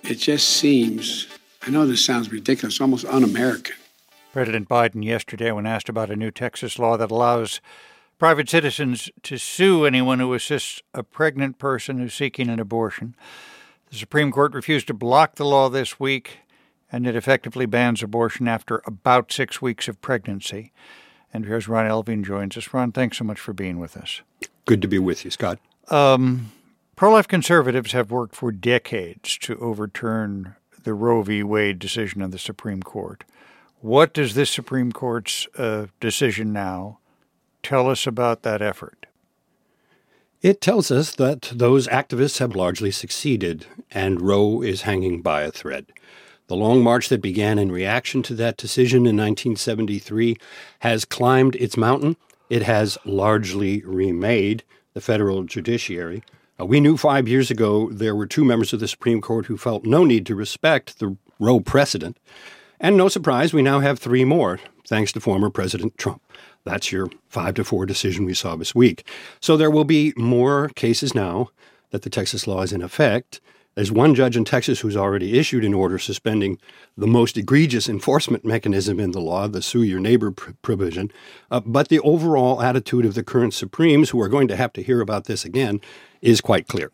It just seems, I know this sounds ridiculous, almost un-American. President Biden yesterday, when asked about a new Texas law that allows private citizens to sue anyone who assists a pregnant person who's seeking an abortion. The Supreme Court refused to block the law this week, and it effectively bans abortion after about 6 weeks of pregnancy. And here's Ron Elving joins us. Ron, thanks so much for being with us. Good to be with you, Scott. Pro-life conservatives have worked for decades to overturn the Roe v. Wade decision of the Supreme Court. What does this Supreme Court's decision now tell us about that effort? It tells us that those activists have largely succeeded, and Roe is hanging by a thread. The long march that began in reaction to that decision in 1973 has climbed its mountain. It has largely remade the federal judiciary. We knew 5 years ago there were 2 members of the Supreme Court who felt no need to respect the Roe precedent. And no surprise, we now have 3 more, thanks to former President Trump. That's your 5-4 decision we saw this week. So there will be more cases now that the Texas law is in effect. There's one judge in Texas who's already issued an order suspending the most egregious enforcement mechanism in the law, the sue your neighbor provision. But the overall attitude of the current Supremes, who are going to have to hear about this again, is quite clear.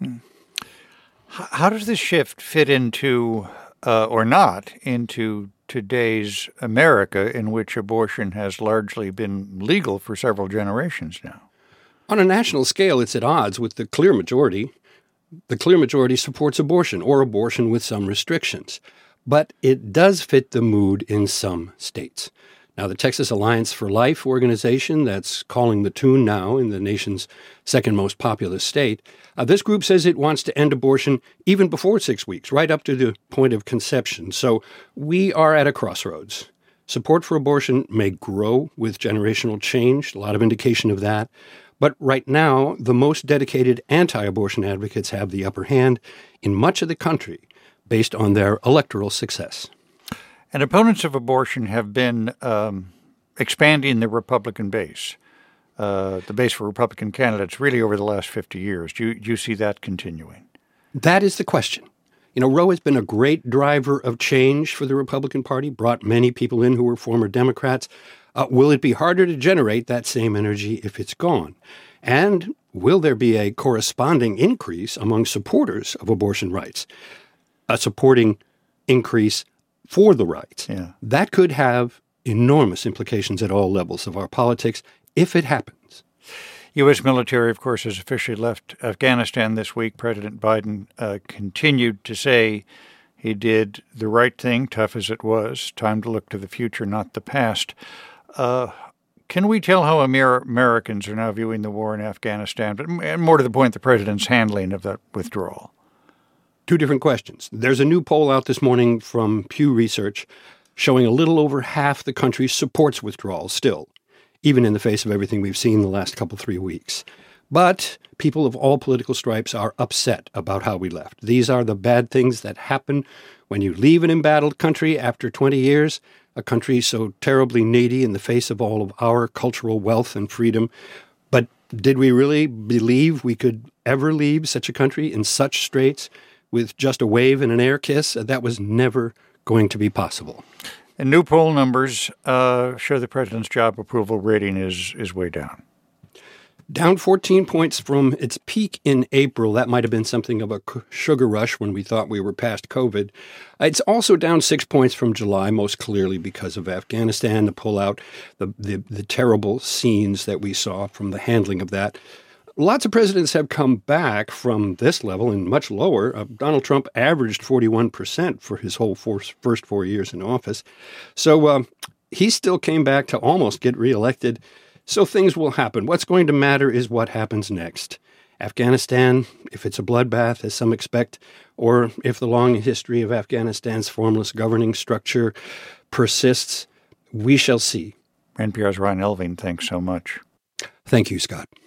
How does this shift fit into, or not, into today's America, in which abortion has largely been legal for several generations now? On a national scale, it's at odds with the clear majority. The clear majority supports abortion, or abortion with some restrictions. But it does fit the mood in some states. Now, the Texas Alliance for Life organization that's calling the tune now in the nation's second most populous state, this group says it wants to end abortion even before 6 weeks, right up to the point of conception. So we are at a crossroads. Support for abortion may grow with generational change, a lot of indication of that. But right now, the most dedicated anti-abortion advocates have the upper hand in much of the country based on their electoral success. And opponents of abortion have been expanding the Republican base, the base for Republican candidates, really over the last 50 years. Do you see that continuing? That is the question. You know, Roe has been a great driver of change for the Republican Party, brought many people in who were former Democrats. Will it be harder to generate that same energy if it's gone? And will there be a corresponding increase among supporters of abortion rights? A supporting increase for the rights. Yeah. That could have enormous implications at all levels of our politics if it happens. U.S. military, of course, has officially left Afghanistan this week. President Biden continued to say he did the right thing, tough as it was. Time to look to the future, not the past. Can we tell how Americans are now viewing the war in Afghanistan, but more to the point, the president's handling of that withdrawal? 2 different questions. There's a new poll out this morning from Pew Research showing a little over half the country supports withdrawal still, even in the face of everything we've seen the last 3 weeks. But people of all political stripes are upset about how we left. These are the bad things that happen when you leave an embattled country after 20 years, a country so terribly needy in the face of all of our cultural wealth and freedom. But did we really believe we could ever leave such a country in such straits with just a wave and an air kiss? That was never going to be possible. And new poll numbers show the president's job approval rating is way down. Down 14 points from its peak in April. That might have been something of a sugar rush when we thought we were past COVID. It's also down 6 points from July, most clearly because of Afghanistan, the pullout, the terrible scenes that we saw from the handling of that. Lots of presidents have come back from this level and much lower. Donald Trump averaged 41% for his whole first 4 years in office. So he still came back to almost get reelected. So things will happen. What's going to matter is what happens next. Afghanistan, if it's a bloodbath, as some expect, or if the long history of Afghanistan's formless governing structure persists, we shall see. NPR's Ron Elving, thanks so much. Thank you, Scott.